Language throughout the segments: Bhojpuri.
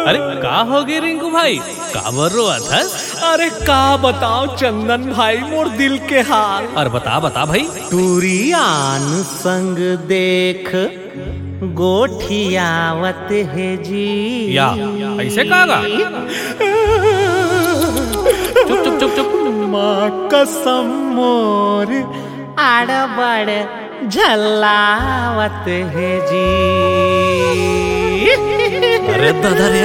अरे का हो गई रिंकू भाई, काबर रोआ था? अरे का बताओ चंदन भाई मोर दिल के हाल। और बता बता भाई। टूरियान संग देख गोठियावत है जी। या ऐसे कागा? चुप चुप चुप चुप। माँ कसम मोर आड़बड़ झल्लावत है जी। अरे दादा रे,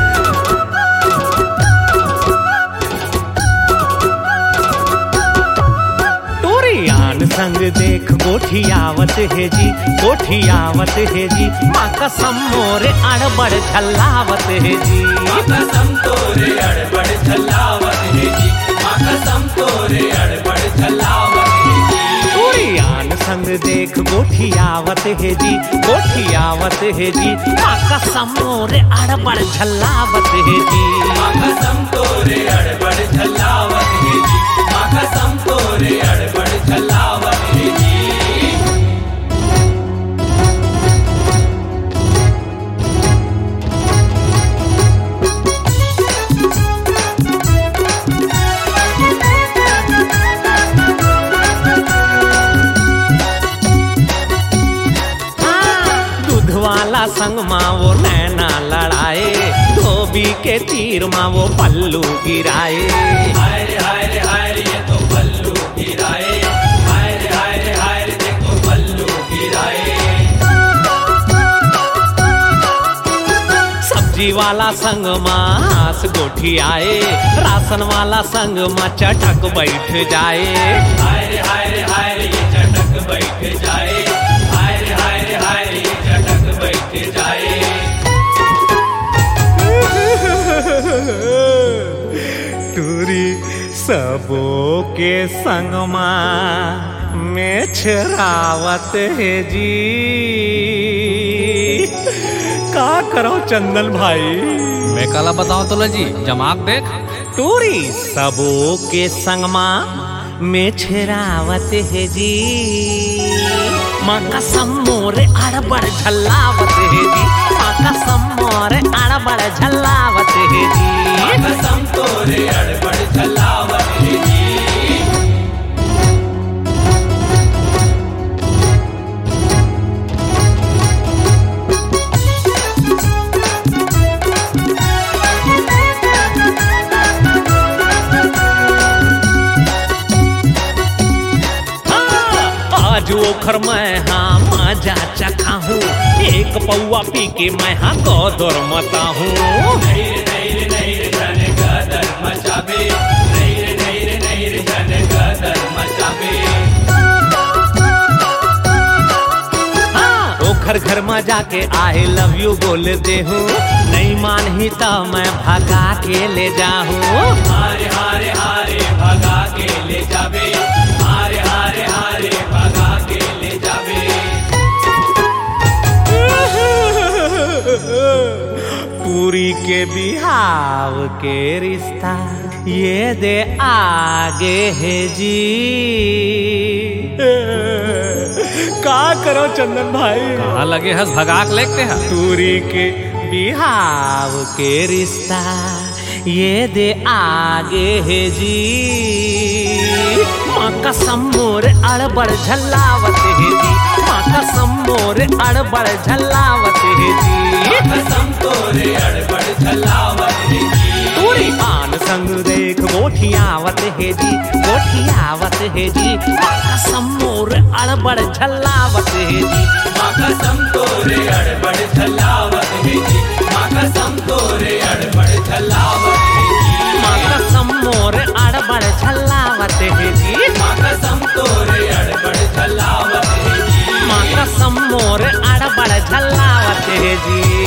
टूरियान संग देख गोठियावत है जी, गोठियावत है जी। माँ कसम मोरे अड़बड़ झल्लावत है जी। माँ कसम तोरे अड़बड़ झल्लावत है जी। माँ कसम तोरे अड़बड़ झल्लावत है जी। टूरियान संग देख गोठियावत है जी, गोठियावत है जी। माँ कसम मोरे अड़बड़ झल्लावत है जी। माँ कसम तोरे अड़बड़ झल्लावत है जी। माँ कसम तोरे अड़बड़ झल्लावत है जी। वाला संग माँ वो नैना लड़ाए, धोबी के तीर माँ वो पल्लू गिराए। हाय रे हाय रे हाय रे ये तो पल्लू गिराए। हाय रे हाय रे हाय रे देखो पल्लू गिराए। सब्जी वाला संग माँ हास गोठी आए, राशन वाला संग माँ चटक बैठ जाए। हाय रे हाय रे हाय रे ये चटक बैठ जाए। हाय रे हाय रे हाय रे ये चटक बैठ जाए। टूरी सबो के संग माँ में छरावत है जी। का करो चंदन भाई? मैं काला बताऊं तो जी, जमाक देख। टूरी सबो के संग माँ में छरावत है जी। माँ कसम मोरे अड़बड़ झल्लावत है जी। माँ कसम मोरे अड़बड़ झल्लावत है जी। माँ कसम तोरे अड़बड़ झल्लावत है जी। आज ओखर मैं हाँ मजा चखा हूँ, एक पौआ पी के मैं हाँ गौदर मता हूँ। नहीं रे नहीं रे नहीं रे जन गदर मचाबे। नहीं रे नहीं रे नहीं रे जन गदर मचाबे। हाँ ओखर घर में जाके आई लव यू बोल दे हूँ, नहीं मान ही तो मैं भगा के ले जाऊँ। हारे हारे हारे भगा के ले जाबे। हारे हारे हारे भगा के ले जाबे। पूरी के बिहाव के रिश्ता ये दे आगे है जी। का करो चंदन भाई? कहाँ लगे हंस भगाक लेते हैं। पूरी के बिहाव के रिश्ता ये दे आगे है जी। माँ कसम मोरे अड़बड़ झल्लावत है जी। माँ कसम मोरे अड़बड़ झल्लावत है जी। माँ कसम तोरे अड़बड़ झल्लावत है जी। टूरी आन संग देख गोठियावत है जी, गोठियावत है जी। माँ कसम मोरे अड़बड़ झल्लावत है जी। माँ कसम तोरे अड़बड़ झल्लावत है जी। माँ कसम तोरे अड़बड़ झल्लावत है जी। माँ कसम मोरे अड़बड़ झल्लावत है जी। माँ कसम तोरे अड़बड़ झल्लावत है जी। माँ कसम मोरे अड़बड़ झल्लावत है जी।